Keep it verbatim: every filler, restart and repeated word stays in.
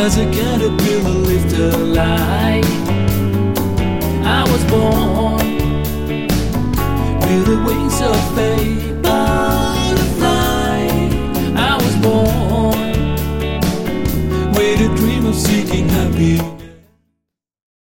as a caterpillar lived a life. I was born